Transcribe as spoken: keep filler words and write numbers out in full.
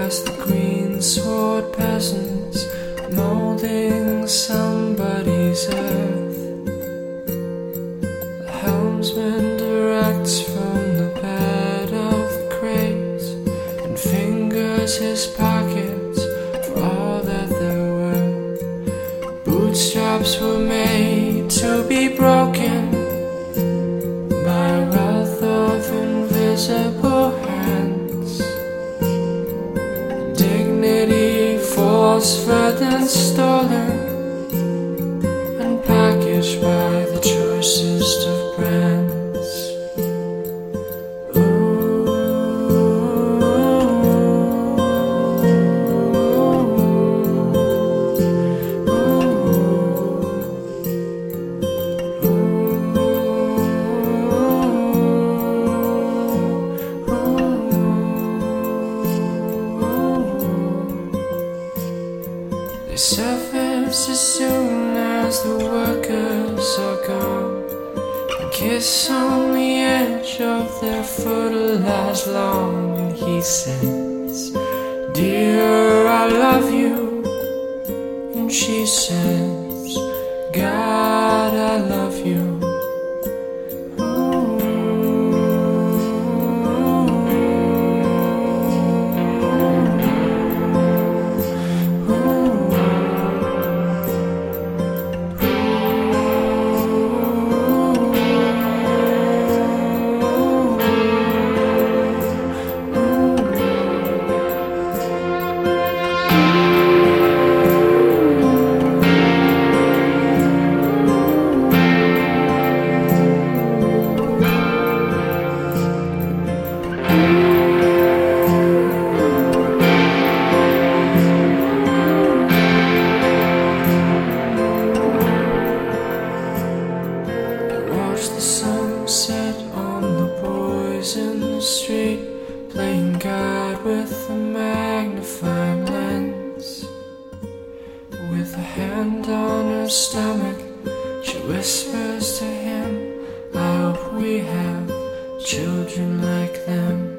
past the greensward peasants molding somebody's earth. The helmsman directs from the bed of the crate and fingers his pockets for all that they're worth. Bootstraps were made to be broken by wealth of invisible hands. Dignity false-fed and stolen and packaged by the choicest of brands. Ooh, they surface as soon as the workers are gone and kiss on the edge of their fertilized lawn. And he says, "Dear, I love you." And she says, "God, I love you." Watch the sunset on the boys in the street, playing God with a magnifying lens. With a hand on her stomach, she whispers to him, "I hope we have children like them."